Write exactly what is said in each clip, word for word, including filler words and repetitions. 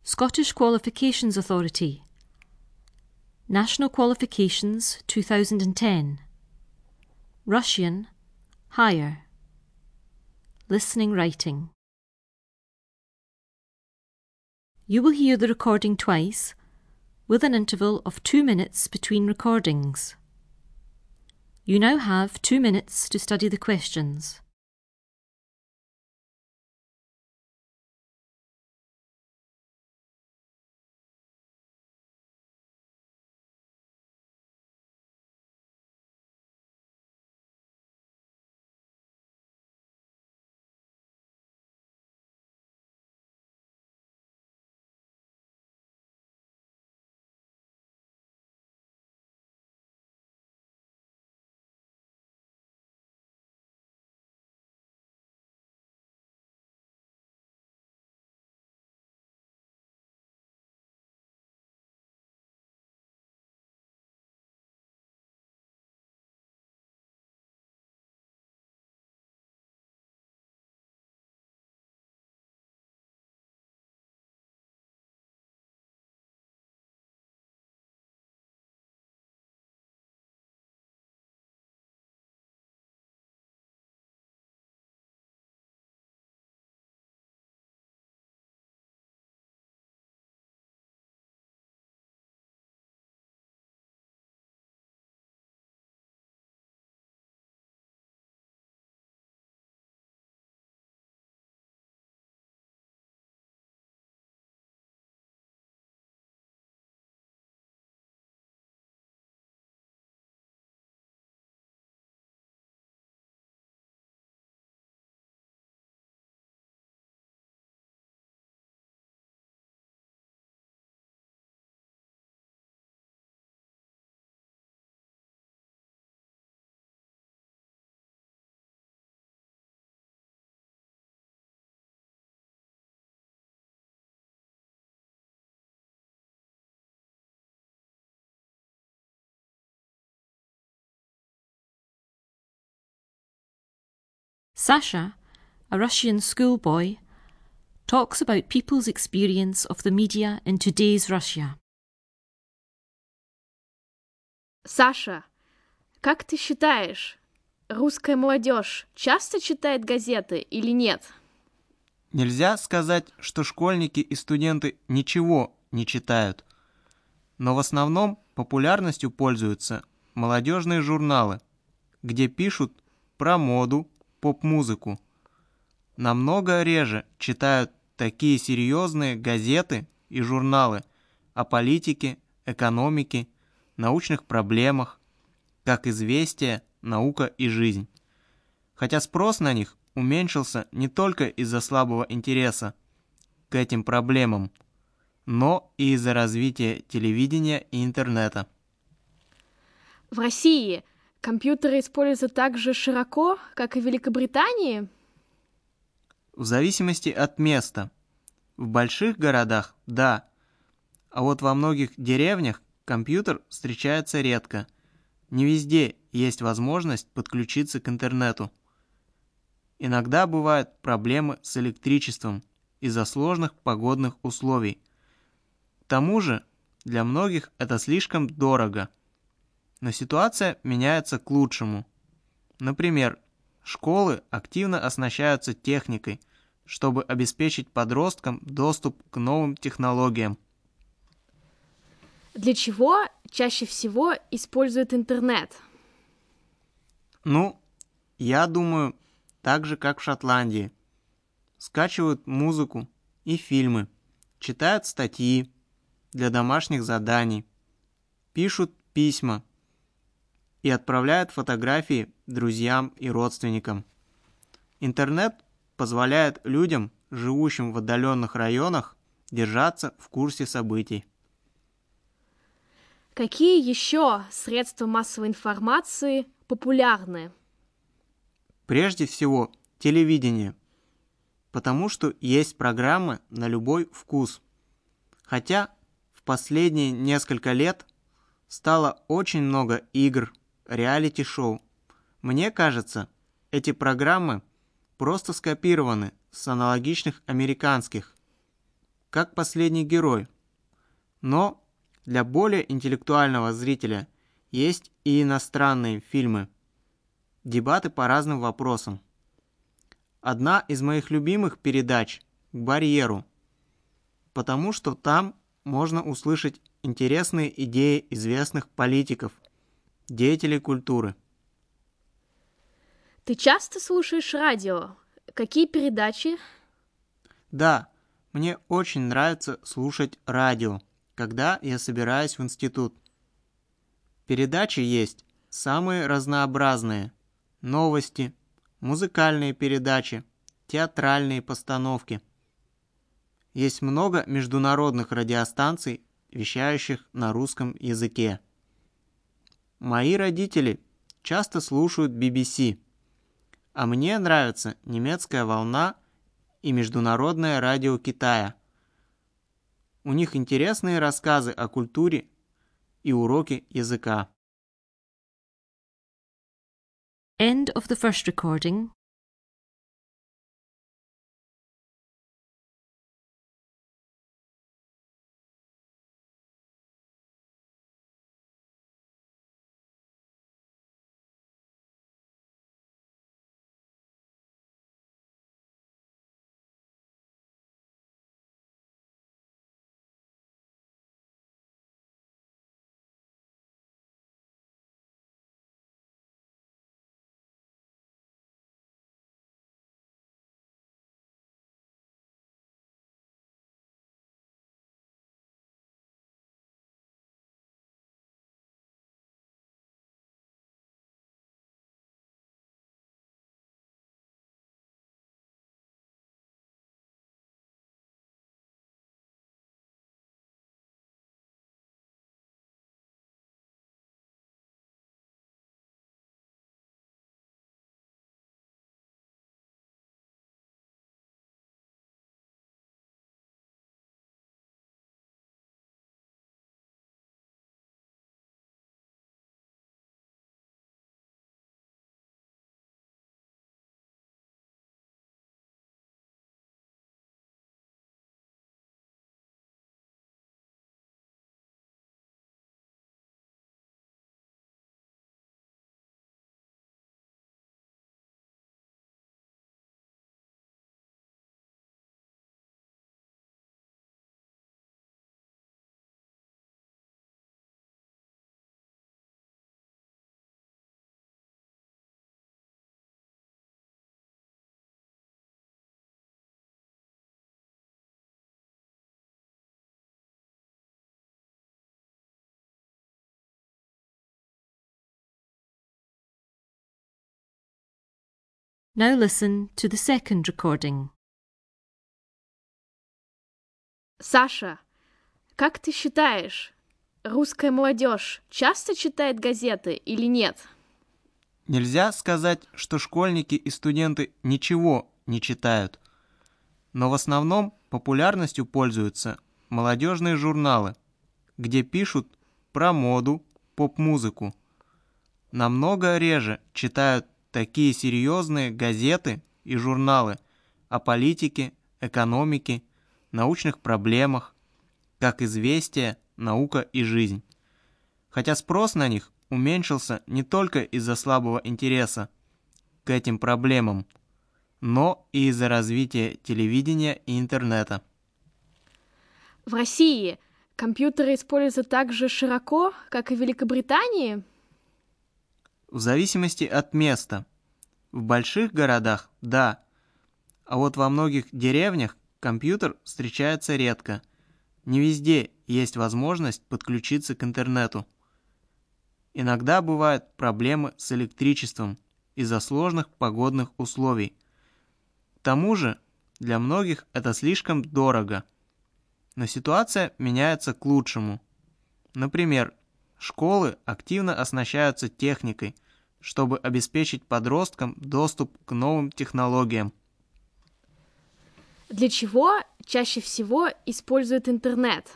Scottish Qualifications Authority. National Qualifications two thousand ten. Russian, Higher. Listening Writing. You will hear the recording twice, with an interval of two minutes between recordings. You now have two minutes to study the questions. Sasha, a Russian schoolboy, talks about people's experience of the media in today's Russia. Саша, как ты считаешь, русская молодежь часто читает газеты или нет? Нельзя сказать, что школьники и студенты ничего не читают, но в основном популярностью пользуются молодежные журналы, где пишут про моду, поп-музыку. Намного реже читают такие серьезные газеты и журналы о политике, экономике, научных проблемах, как «Известия», «Наука и жизнь». Хотя спрос на них уменьшился не только из-за слабого интереса к этим проблемам, но и из-за развития телевидения и интернета. В России компьютеры используются так же широко, как и в Великобритании? В зависимости от места. В больших городах – да, а вот во многих деревнях компьютер встречается редко. Не везде есть возможность подключиться к интернету. Иногда бывают проблемы с электричеством из-за сложных погодных условий. К тому же для многих это слишком дорого. Но ситуация меняется к лучшему. Например, школы активно оснащаются техникой, чтобы обеспечить подросткам доступ к новым технологиям. Для чего чаще всего используют интернет? Ну, я думаю, так же, как в Шотландии. Скачивают музыку и фильмы, читают статьи для домашних заданий, пишут письма и отправляют фотографии друзьям и родственникам. Интернет позволяет людям, живущим в отдаленных районах, держаться в курсе событий. Какие еще средства массовой информации популярны? Прежде всего, телевидение, потому что есть программы на любой вкус. Хотя в последние несколько лет стало очень много игр, реалити-шоу. Мне кажется, эти программы просто скопированы с аналогичных американских. как последний герой. Но для более интеллектуального зрителя есть и иностранные фильмы. Дебаты по разным вопросам. Одна из моих любимых передач «К барьеру», потому что там можно услышать интересные идеи известных политиков, деятелей культуры. Ты часто слушаешь радио? Какие передачи? Да, мне очень нравится слушать радио, когда я собираюсь в институт. Передачи есть самые разнообразные. Новости, музыкальные передачи, театральные постановки. Есть много международных радиостанций, вещающих на русском языке. Мои родители часто слушают би би си, а мне нравится немецкая волна и международное радио Китая. У них интересные рассказы о культуре и уроки языка. End of the first recording. Now listen to the second recording. Саша, как ты считаешь, русская молодежь часто читает газеты или нет? Нельзя сказать, что школьники и студенты ничего не читают, но в основном популярностью пользуются молодежные журналы, где пишут про моду, поп-музыку. Намного реже читают такие серьезные газеты и журналы о политике, экономике, научных проблемах, как «Известия», «Наука и жизнь». Хотя спрос на них уменьшился не только из-за слабого интереса к этим проблемам, но и из-за развития телевидения и интернета. В России компьютеры используются так же широко, как и в Великобритании? В зависимости от места. В больших городах – да, а вот во многих деревнях компьютер встречается редко. Не везде есть возможность подключиться к интернету. Иногда бывают проблемы с электричеством из-за сложных погодных условий. К тому же для многих это слишком дорого. Но ситуация меняется к лучшему. Например, школы активно оснащаются техникой, чтобы обеспечить подросткам доступ к новым технологиям. Для чего чаще всего используют интернет?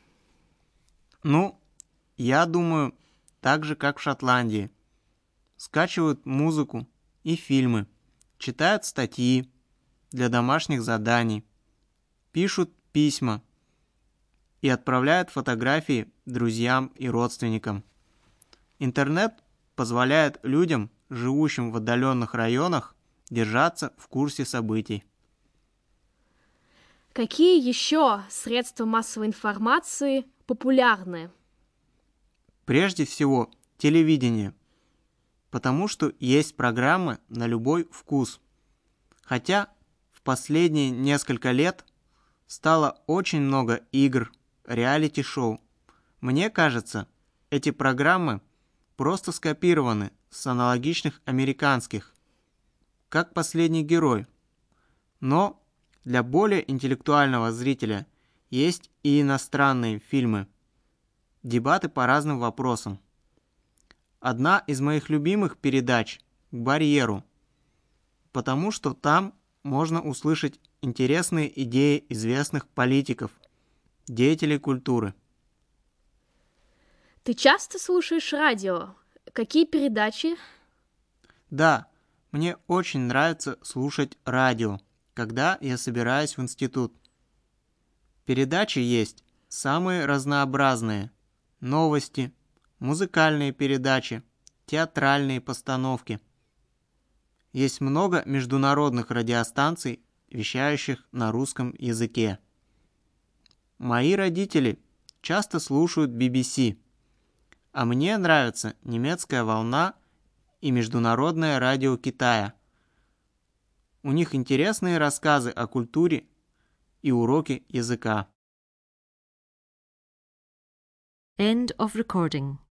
Ну, я думаю, так же, как в Шотландии. Скачивают музыку и фильмы, читают статьи для домашних заданий, пишут письма и отправляют фотографии друзьям и родственникам. Интернет позволяет людям, живущим в отдаленных районах, держаться в курсе событий. Какие еще средства массовой информации популярны? Прежде всего, телевидение, потому что есть программы на любой вкус. Хотя в последние несколько лет стало очень много игр, реалити-шоу. Мне кажется, эти программы просто скопированы с аналогичных американских, как «Последний герой». Но для более интеллектуального зрителя есть и иностранные фильмы, дебаты по разным вопросам. Одна из моих любимых передач «К барьеру», потому что там можно услышать интересные идеи известных политиков, деятелей культуры. Ты часто слушаешь радио? Какие передачи? Да, мне очень нравится слушать радио, когда я собираюсь в институт. Передачи есть самые разнообразные: новости, музыкальные передачи, театральные постановки. Есть много международных радиостанций, вещающих на русском языке. Мои родители часто слушают би би си, а мне нравится немецкая волна и международное радио Китая. У них интересные рассказы о культуре и уроки языка. End of recording.